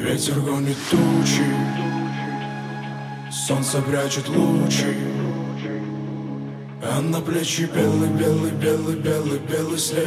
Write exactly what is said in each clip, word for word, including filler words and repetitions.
Ветер гонит тучи, солнце прячет лучи, а на плечи белый, белый, белый, белый, белый снег.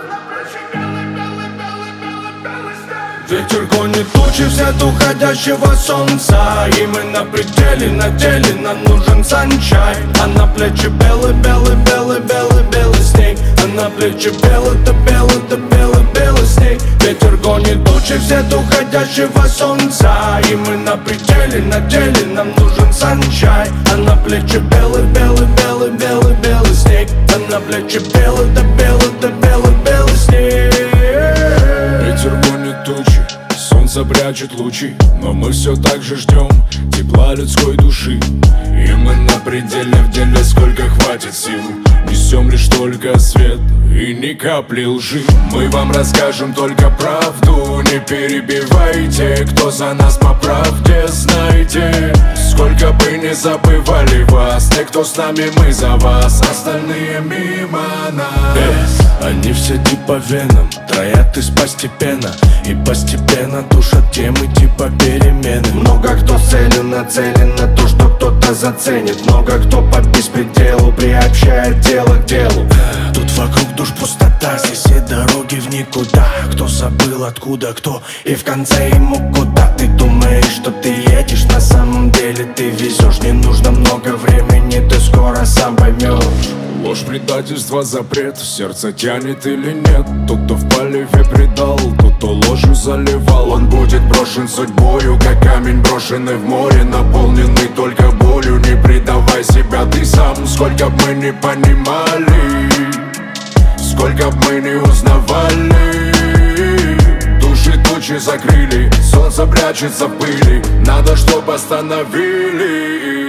Ветер гонит тучи вслед уходящего солнца, и мы на пределе, на деле, нам нужен санчай. А на плечи белый, белый, белый, белый, белый снег. А на плечи белый, да белый, да белый, белый снег. Ветер гонит тучи вслед уходящего солнца, и мы на пределе, на деле, нам нужен санчай. А на плечи белый, белый, белый, белый, белый снег. А на плечи белый, да белый, да белый, белый снег. Ветер гонит тучи, солнце прячет лучи, но мы все так же ждем тепла людской души. И мы на пределе, в деле сколько хватит сил, несем лишь только свет и ни капли лжи. Мы вам расскажем только правду, не перебивайте. Кто за нас по правде, знайте. Сколько бы не забывали вас, те, кто с нами, мы за вас, остальные мимо нас. э, Они все типа веном, троят из постепенно, и постепенно душат темы типа перемены. Много кто целен, нацелен на то, что кто-то заценит. Много кто по беспределу приобщает дело к делу. Тут вокруг душ пустота, здесь все дороги в никуда. Кто забыл откуда кто, и в конце ему куда. Ты думаешь, что ты едешь, на самом деле ты везешь. Не нужно много времени, ты скоро сам поймешь. Ложь, предательство, запрет, сердце тянет или нет. Тот, кто в поливе предал, тот, кто ложью заливал, он будет брошен судьбою, как камень, брошенный в море, наполненный только болью. Не предавай себя ты сам, сколько б мы не понимали, сколько б мы не узнавали. Души тучи закрыли, солнце прячется в пыли, надо, чтоб остановили.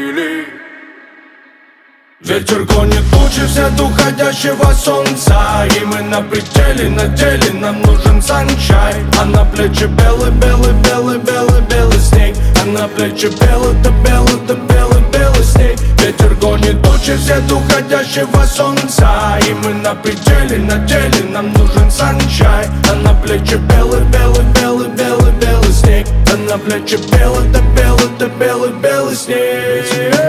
Ветер гонит тучи вслед уходящего солнца, и мы на пределе, на деле, нам нужен санчай. А на плечи белый, белый, белый, белый, белый снег. А на плечи белый, да белый, да белый, белый снег. Ветер гонит тучи вслед уходящего солнца, и мы на пределе, на деле, нам нужен санчай. А на плечи белый, белый, белый, белый, белый снег. А на плечи белый, да белый, да белый, белый снег.